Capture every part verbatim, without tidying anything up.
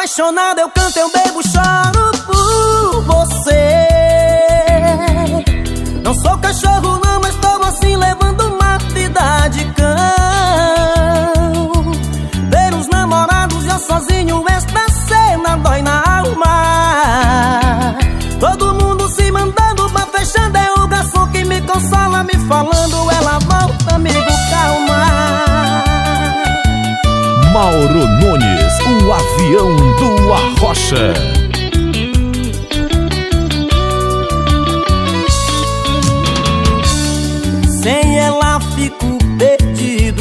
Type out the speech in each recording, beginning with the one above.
Apaixonado eu canto, eu bebo, choro por você. Não sou cachorro não, mas tô assim levando uma vida de cão. Ver os namorados e eu sozinho, esta cena dói na alma. Todo mundo se mandando, pra fechando, é o garçom que me consola, me falando, ela volta, amigo, calma. Mauro Nunes, o avião do Arrocha. Sem ela fico perdido.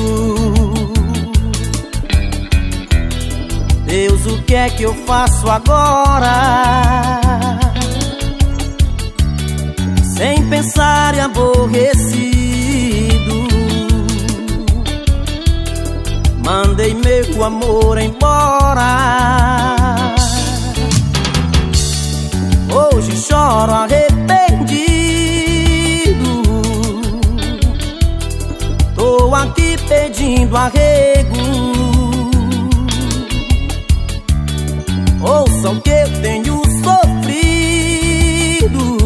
Deus, o que é que eu faço agora? Sem pensar e aborrecido, mandei meu amor embora. Hoje choro arrependido. Tô aqui pedindo arrego. Ouça o que eu tenho sofrido.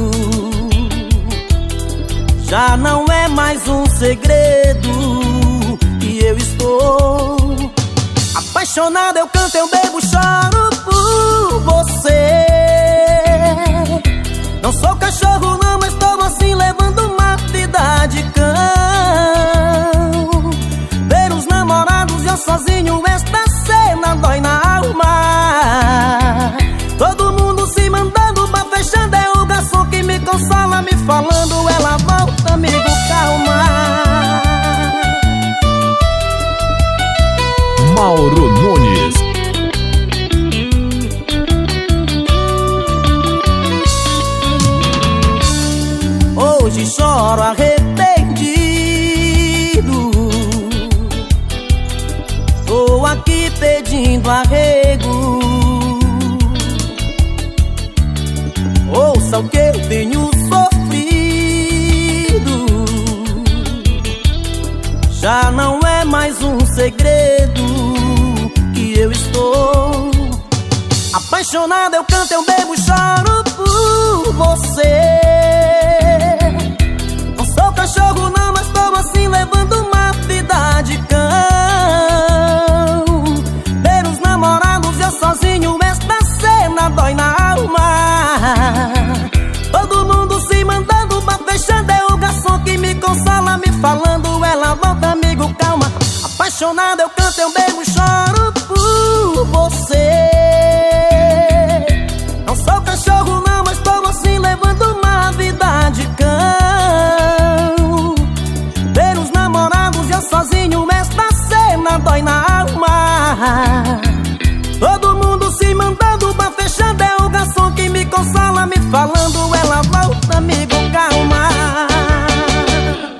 Já não é mais um segredo que eu estou apaixonado, eu canto, eu bebo, choro por você. Não sou cachorro não, mas tô assim levando uma vida de cão. Ver os namorados e eu sozinho, esta cena dói na alma. Todo mundo se mandando, pra fechando, é o garçom que me consola, me falando, ela volta, amigo, calma. Mauro Nunes. Hoje choro arrependido. Tô aqui pedindo arrego. Ouça o que eu tenho sofrido. Já não é mais um segredo que eu estou apaixonado, eu canto, eu bebo, choro por você. Não sou cachorro não, mas tô assim levando uma